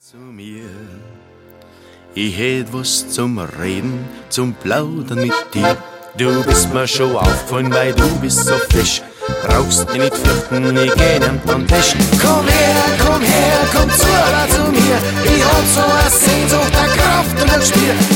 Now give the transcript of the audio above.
Zu mir, ich hätt was zum Reden, zum Plaudern mit dir. Du bist mir schon aufgefallen, weil du bist so frisch. Brauchst dich nicht fürchten, ich geh nicht an den Tisch. Komm her, komm zu mir. Ich hab so eine Sehnsucht, eine Kraft und ein Spiel.